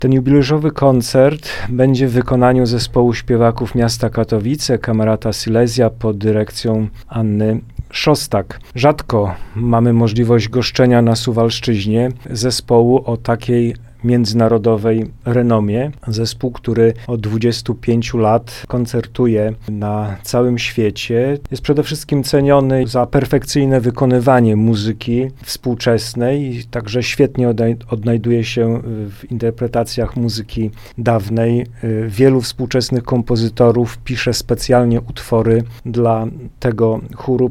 Ten jubileuszowy koncert będzie w wykonaniu zespołu śpiewaków miasta Katowice, Kamerata Silesia pod dyrekcją Anny Szostak. Rzadko mamy możliwość goszczenia na Suwalszczyźnie zespołu o takiej międzynarodowej renomie. Zespół, który od 25 lat koncertuje na całym świecie, jest przede wszystkim ceniony za perfekcyjne wykonywanie muzyki współczesnej, także świetnie odnajduje się w interpretacjach muzyki dawnej. Wielu współczesnych kompozytorów pisze specjalnie utwory dla tego chóru.